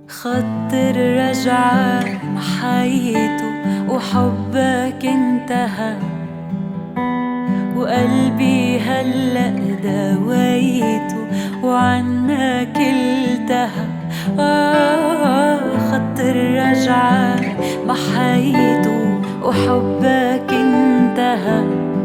خط الرجعة محيته وحبك انتهى، وقلبي هلأ داويته وعنك التهى. خط الرجعة محيته وحبك انتهى،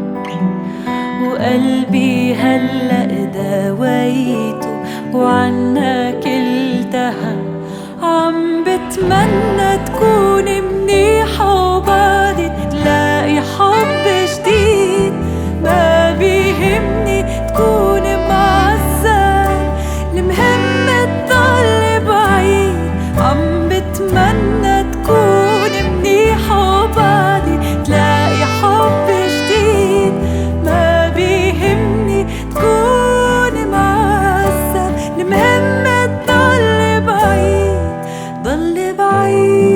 وقلبي هلأ داويته وعنك التهى. عم بتمنى تكون منيحة وبعدي تلاقي حب جديد. ما بيهمني تكون معذب، المهم تضل بعيد. عم بتمنى تكون منيحة وبعدي تلاقي حب جديد. ما بيهمني تكون معذب، المهم تضل بعيد، ضل بعيد،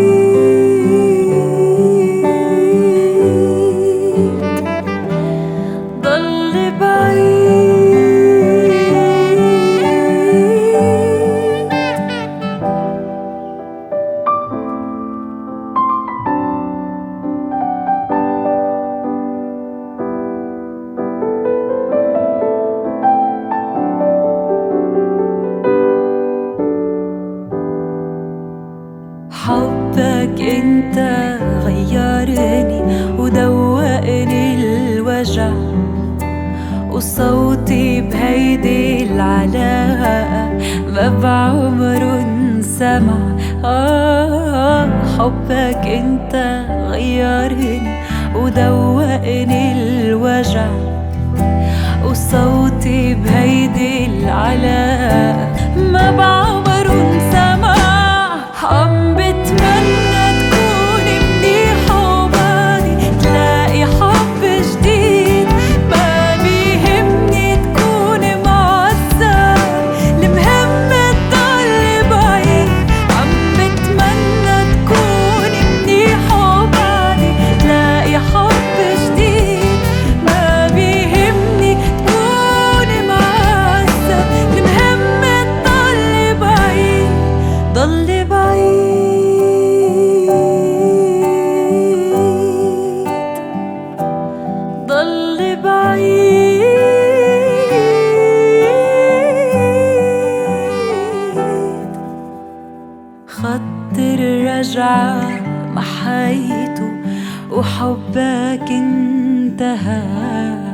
ضل بعيد. حبك انت غيرني ودوقني الوجع، وصوتي بهيدي العلاقة ما بعمره انسمع. حبك انت غيرني ودوقني الوجع، وصوتي بهيدي العلاقة ما بعمره انسمع. عم بتمنى تكون منيحة وبعدي تلاقي حب جديد. ما بيهمني تكون معذب، المهم تضل بعيد. عم بتمنى تكون منيحة وبعدي تلاقي حب جديد. ما بيهمني تكون معذب، المهم تضل بعيد، ضل بعيد، ضل بعيد. خط الرجعة محيته وحبك انتهى،